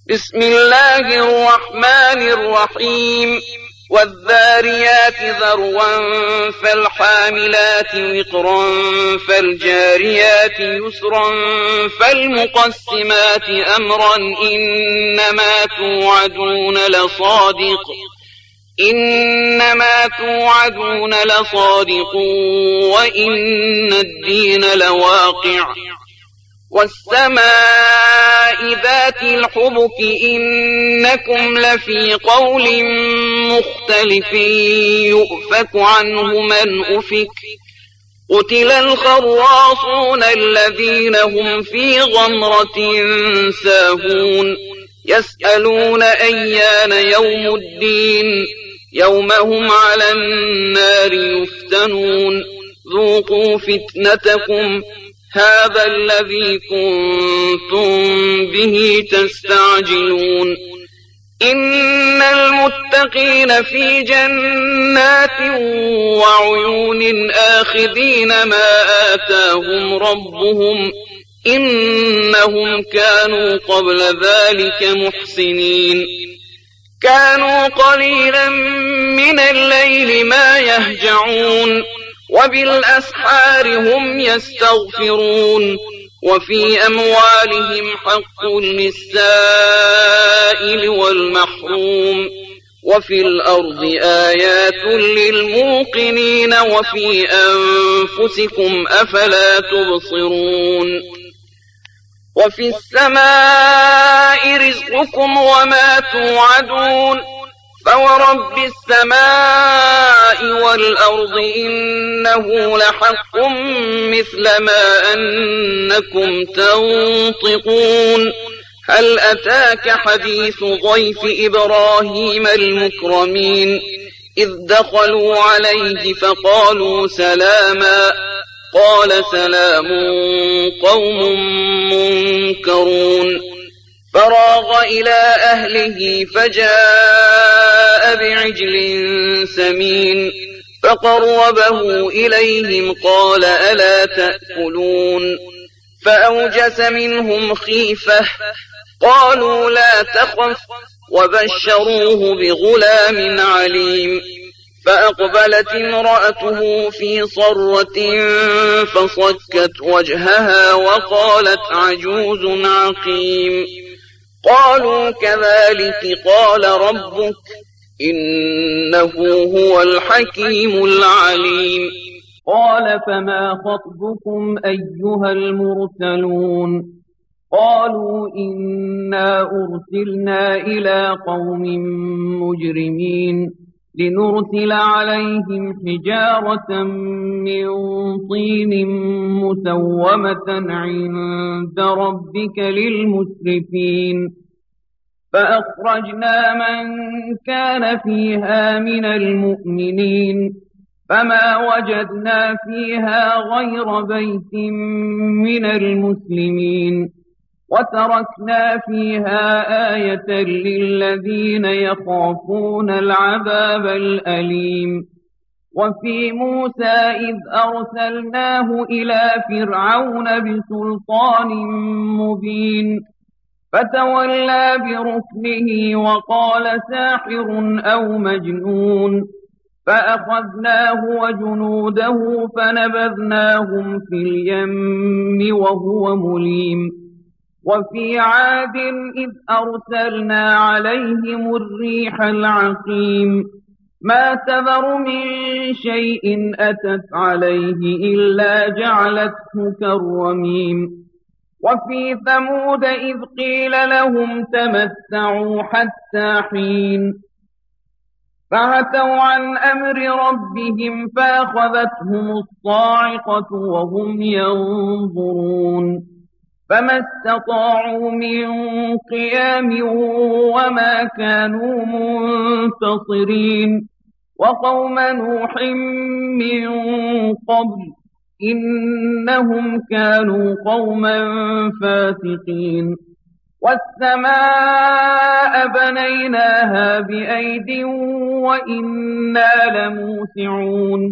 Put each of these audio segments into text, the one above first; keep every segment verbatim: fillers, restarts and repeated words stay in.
بسم الله الرحمن الرحيم والذاريات ذروا فالحاملات وقرا فالجاريات يسرا فالمقسمات أمرا إنما توعدون لصادق إنما توعدون لصادق وإن الدين لواقع والسماء ذات الحبك إنكم لفي قول مختلف يؤفك عنه من أفك قتل الخراصون الذين هم في غمرة ساهون يسألون أيان يوم الدين يوم هم على النار يفتنون ذوقوا فتنتكم هذا الذي كنتم به تستعجلون إن المتقين في جنات وعيون آخذين ما آتاهم ربهم إنهم كانوا قبل ذلك محسنين كانوا قليلا من الليل ما يهجعون وبالأسحار هم يستغفرون وفي أموالهم حق للسائل والمحروم وفي الأرض آيات للموقنين وفي أنفسكم أفلا تبصرون وفي السماء رزقكم وما توعدون فورب السماء والأرض إنه لحق مثل ما أنكم تنطقون هل أتاك حديث ضيف إبراهيم المكرمين إذ دخلوا عليه فقالوا سلاما قال سلام قوم منكرون فراغ إلى أهله فجاء بعجل سمين فقربه إليهم قال ألا تأكلون فأوجس منهم خيفة قالوا لا تخف وبشروه بغلام عليم فأقبلت امرأته في صرة فصكت وجهها وقالت عجوز عقيم قالوا كذلك قال ربك إنه هو الحكيم العليم قال فما خطبكم أيها المرسلون قالوا إنا أرسلنا إلى قوم مجرمين لنرسل عليهم حجارة من طين مسومة عند ربك للمسرفين فأخرجنا من كان فيها من المؤمنين فما وجدنا فيها غير بيت من المسلمين وتركنا فيها آية للذين يخافون العذاب الأليم وفي موسى إذ أرسلناه إلى فرعون بسلطان مبين فتولى بركنه وقال ساحر أو مجنون فأخذناه وجنوده فنبذناهم في اليم وهو مليم وفي عاد إذ أرسلنا عليهم الريح العقيم ما تذر من شيء أتت عليه إلا جعلته كالرميم وفي ثمود إذ قيل لهم تمتعوا حتى حين فعتوا عن أمر ربهم فأخذتهم الصاعقة وهم ينظرون فما استطاعوا من قيام وما كانوا منتصرين وقوم نوح من قبل إنهم كانوا قوما فاسقين والسماء بنيناها بأيد وإنا لموسعون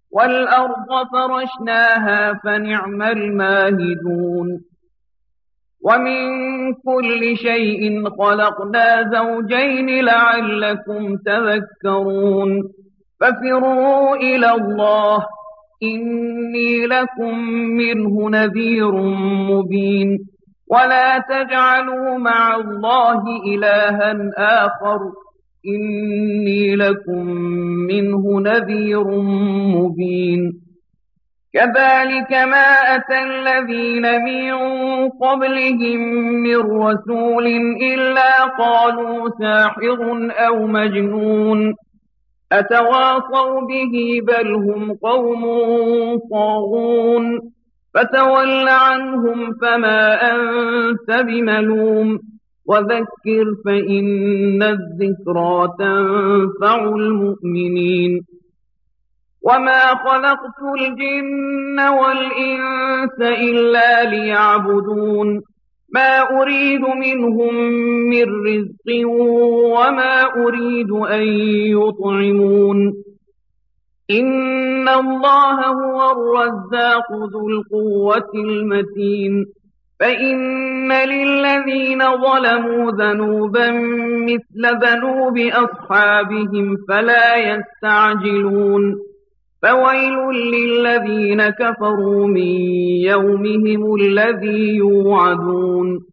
والأرض فرشناها فنعم الماهدون ومن كل شيء خلقنا زوجين لعلكم تذكرون ففروا إلى الله إني لكم منه نذير مبين ولا تجعلوا مع الله إلها آخر إني لكم منه نذير مبين كذلك ما أتى الذين من قبلهم من رسول إلا قالوا ساحر أو مجنون أتواصوا به بل هم قوم طاغون فتول عنهم فما أنت بملوم وذكر فإن الذكرى تنفع المؤمنين وما خلقت الجن والإنس إلا ليعبدون ما أريد منهم من رزق وما أريد أن يطعمون إن الله هو الرزاق ذو القوة المتين فإن للذين ظلموا ذنوبا مثل ذنوب أصحابهم فلا يستعجلون فويل للذين كفروا من يومهم الذي يوعدون